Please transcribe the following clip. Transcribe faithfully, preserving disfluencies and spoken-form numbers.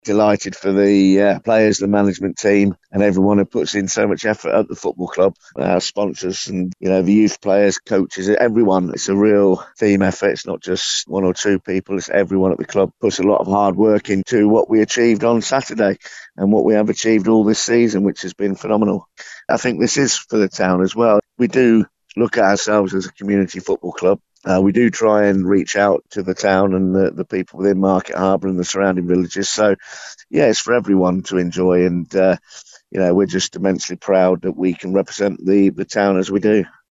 delighted for the uh, players, the management team, and everyone who puts in so much effort at the football club. Our sponsors and you know the youth players, coaches, everyone. It's a real team effort. It's not just one or two people. It's everyone at the club puts a lot of hard work into what we achieved on Saturday and what we have achieved all this season, which has been phenomenal. I think this is for the town as well. We do look at ourselves as a community football club. Uh, we do try and reach out to the town and the, the people within Market Harbour and the surrounding villages. So, yeah, it's for everyone to enjoy. And, uh, you know, we're just immensely proud that we can represent the, the town as we do.